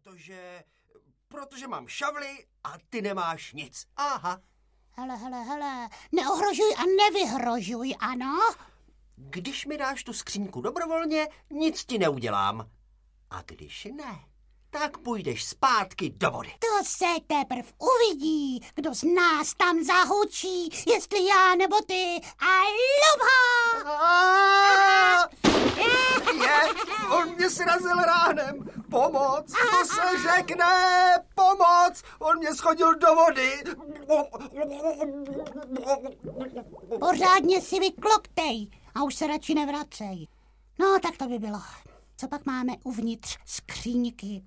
Protože mám šavli a ty nemáš nic. Aha. Hele, neohrožuj a nevyhrožuj, ano? Když mi dáš tu skříňku dobrovolně, nic ti neudělám. A když ne, tak půjdeš zpátky do vody. To se teprv uvidí, kdo z nás tam zahučí, jestli já nebo ty. A lubho! On mě srazil ránem. Pomoc, to se řekne. Pomoc, on mě schodil do vody. Pořádně si vykloktej a už se radši nevracej. No, tak to by bylo. Co pak máme uvnitř skříňky?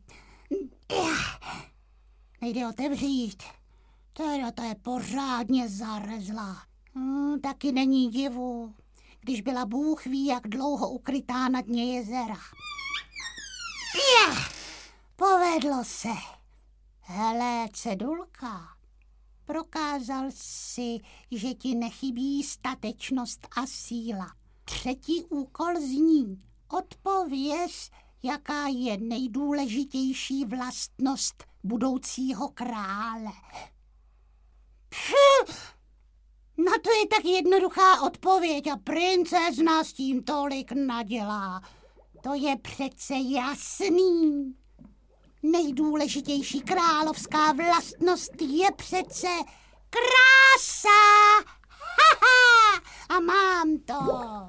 Nejde otevřít. To je pořádně zarezlá. Taky není divu, když byla Bůh ví, jak dlouho ukrytá na dně jezera. Povedlo se. Hele, cedulka. Prokázal si, že ti nechybí statečnost a síla. 3. úkol zní: odpověz, jaká je nejdůležitější vlastnost budoucího krále. Na to je tak jednoduchá odpověď a princezna s tím tolik nadělá. To je přece jasný. Nejdůležitější královská vlastnost je přece krása. A mám to.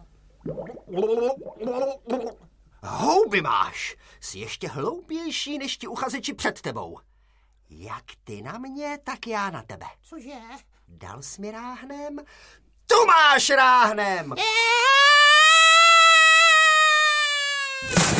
Houby máš. Jsi ještě hloupější než ti uchazeči před tebou. Jak ty na mě, tak já na tebe. Cože? Dal jsi mi ráhnem? Tu máš ráhnem!